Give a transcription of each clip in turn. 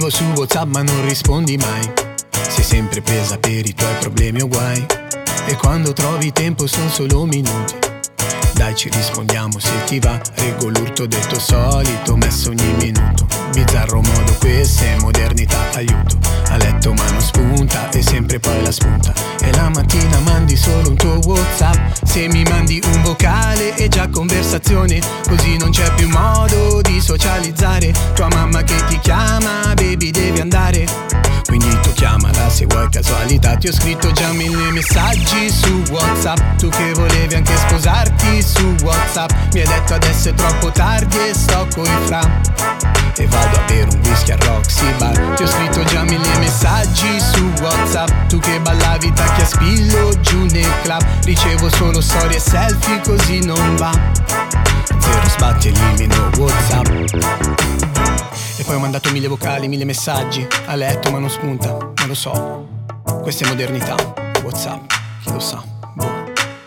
scrivo su WhatsApp ma non rispondi mai. Sei sempre presa per i tuoi problemi o guai, e quando trovi tempo son solo minuti. Dai, ci rispondiamo se ti va. Reggo l'urto del tuo solito messo ogni minuto. Bizzarro modo, questa è modernità, aiuto. A letto ma non spunta, e sempre poi la spunta. E la mattina mandi solo un tuo WhatsApp. Se mi mandi un vocale è già conversazione, così non c'è più modo di socializzare. Tua mamma che ti chiama, baby devi andare, quindi tu chiamala se vuoi casualità. Ti ho scritto già 1000 messaggi su WhatsApp, tu che volevi anche sposarti su WhatsApp. Mi hai detto adesso è troppo tardi e sto coi fra, e vado a bere un whisky a Roxy Bar. Ti ho scritto già 1000 messaggi su WhatsApp, tu che ballavi tacchi a spillo giù nel club. Ricevo solo storie e selfie, così non va. Zero sbatti, elimino WhatsApp. E poi ho mandato 1000 vocali, 1000 messaggi a letto ma non spunta, ma lo so, questa è modernità. WhatsApp, chi lo sa, boh.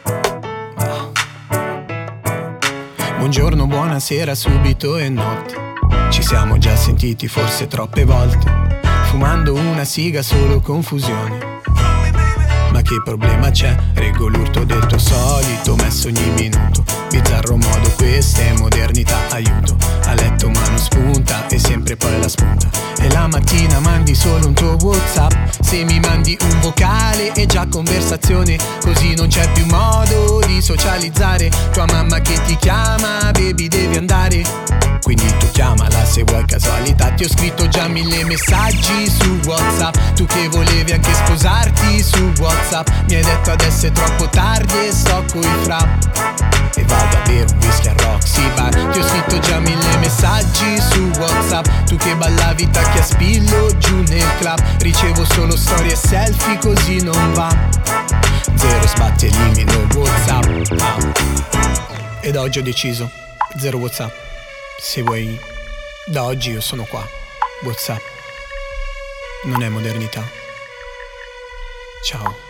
Buongiorno, buonasera, subito e notte. Ci siamo già sentiti forse troppe volte, fumando una siga solo confusione. Ma che problema c'è? Reggo l'urto del tuo solito messo ogni minuto. Bizzarro modo, questa è modernità, aiuto. A letto ma non spunta, e sempre poi la spunta. E la mattina mandi solo un tuo WhatsApp. Se mi mandi un vocale è già conversazione, così non c'è più modo di socializzare. Tua mamma che ti chiama, baby devi andare, quindi tu chiamala se vuoi casualità. Ti ho scritto già 1000 messaggi su WhatsApp, tu che volevi anche sposarti su WhatsApp. Mi hai detto adesso è troppo tardi e sto coi fra, e vado a bere un whisky a Roxy Bar. Ti ho scritto già 1000 messaggi su WhatsApp, tu che ballavi tacchi a spillo giù nel club. Ricevo solo storie e selfie, così non va. Zero sbatti, elimino WhatsApp. Ed oggi ho deciso, zero WhatsApp. Se vuoi, da oggi io sono qua. WhatsApp non è modernità. Ciao.